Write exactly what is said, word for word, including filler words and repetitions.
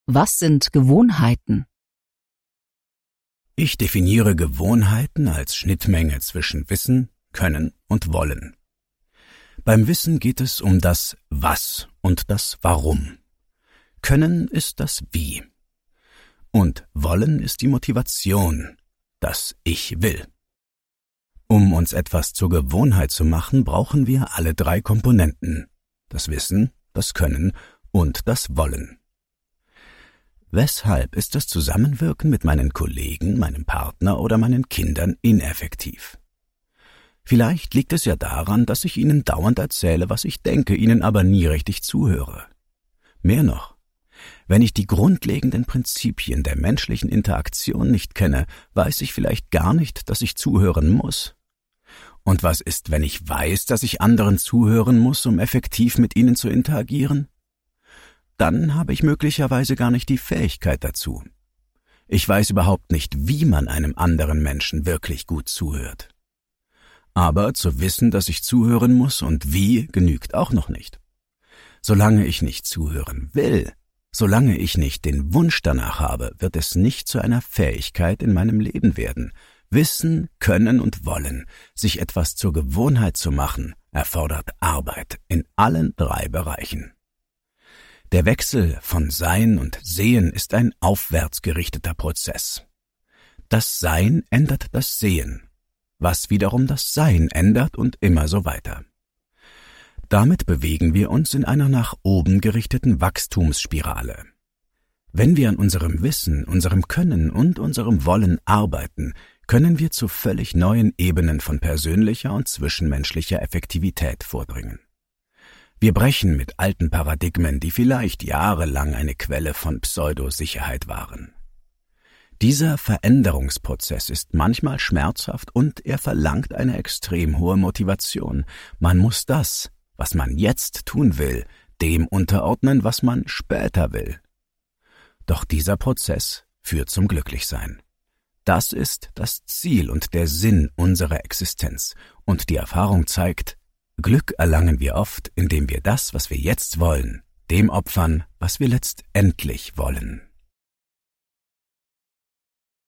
Was sind Gewohnheiten? Ich definiere Gewohnheiten als Schnittmenge zwischen Wissen, Können und Wollen. Beim Wissen geht es um das Was und das Warum. Können ist das Wie. Und Wollen ist die Motivation, das Ich will. Um uns etwas zur Gewohnheit zu machen, brauchen wir alle drei Komponenten: das Wissen, das Können und das Wollen. Weshalb ist das Zusammenwirken mit meinen Kollegen, meinem Partner oder meinen Kindern ineffektiv? Vielleicht liegt es ja daran, dass ich ihnen dauernd erzähle, was ich denke, ihnen aber nie richtig zuhöre. Mehr noch, wenn ich die grundlegenden Prinzipien der menschlichen Interaktion nicht kenne, weiß ich vielleicht gar nicht, dass ich zuhören muss. Und was ist, wenn ich weiß, dass ich anderen zuhören muss, um effektiv mit ihnen zu interagieren? Dann habe ich möglicherweise gar nicht die Fähigkeit dazu. Ich weiß überhaupt nicht, wie man einem anderen Menschen wirklich gut zuhört. Aber zu wissen, dass ich zuhören muss und wie, genügt auch noch nicht. Solange ich nicht zuhören will, solange ich nicht den Wunsch danach habe, wird es nicht zu einer Fähigkeit in meinem Leben werden. Wissen, Können und Wollen, sich etwas zur Gewohnheit zu machen, erfordert Arbeit in allen drei Bereichen. Der Wechsel von Sein und Sehen ist ein aufwärts gerichteter Prozess. Das Sein ändert das Sehen, was wiederum das Sein ändert und immer so weiter. Damit bewegen wir uns in einer nach oben gerichteten Wachstumsspirale. Wenn wir an unserem Wissen, unserem Können und unserem Wollen arbeiten, können wir zu völlig neuen Ebenen von persönlicher und zwischenmenschlicher Effektivität vordringen. Wir brechen mit alten Paradigmen, die vielleicht jahrelang eine Quelle von Pseudosicherheit waren. Dieser Veränderungsprozess ist manchmal schmerzhaft und er verlangt eine extrem hohe Motivation. Man muss das, was man jetzt tun will, dem unterordnen, was man später will. Doch dieser Prozess führt zum Glücklichsein. Das ist das Ziel und der Sinn unserer Existenz. Und die Erfahrung zeigt, Glück erlangen wir oft, indem wir das, was wir jetzt wollen, dem opfern, was wir letztendlich wollen.